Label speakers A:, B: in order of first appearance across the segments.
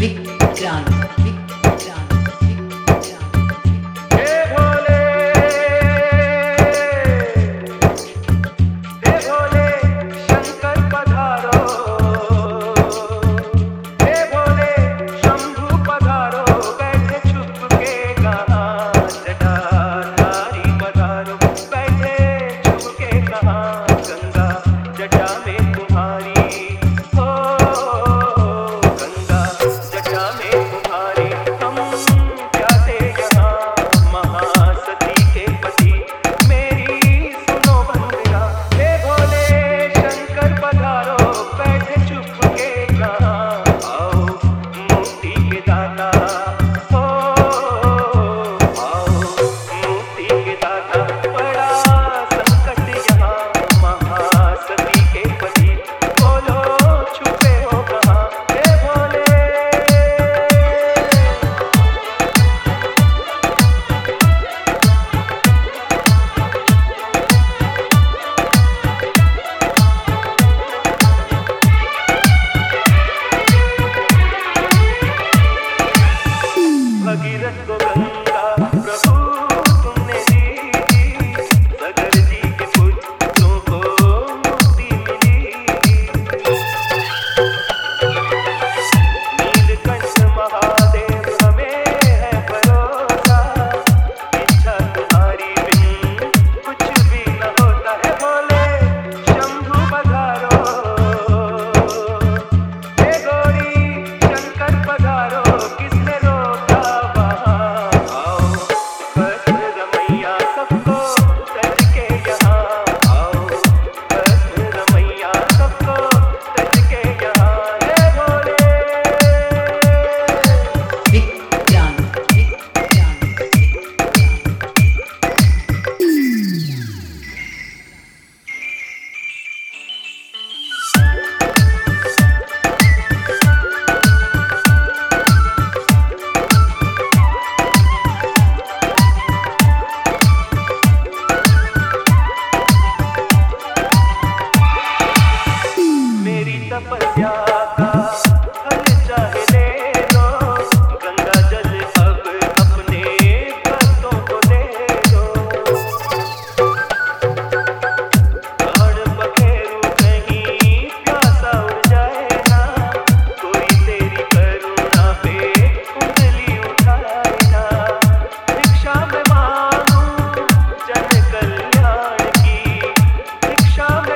A: विक्रांत भगीरथ को गंगा प्रभु तुमने दी, सगर जी के पुत्रों को मुक्ति मिली। नीलकंठ महादेव हमें है भरोसा, इच्छा तुम्हारी बिन कुछ भी न होता है। बोले शंभु पधारो, हे गौरी शंकर पधारो, किसने रोका तपस्या का फल चाहे ले लो, गंगा जल अब अपने भक्तों को दे दो। बाण पखेरु कहीं प्यासा उड़ जाए ना, कोई तेरी करुणा पे उंगली उठाए ना। भिक्षा में मांगू जन कल्याण की, भिक्षा में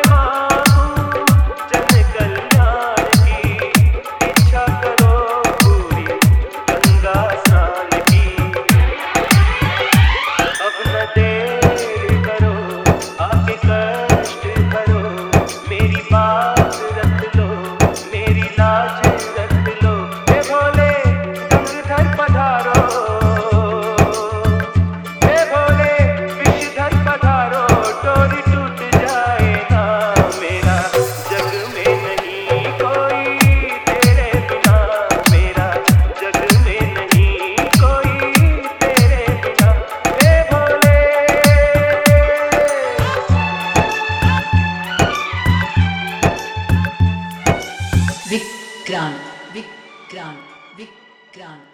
A: विक्रांत।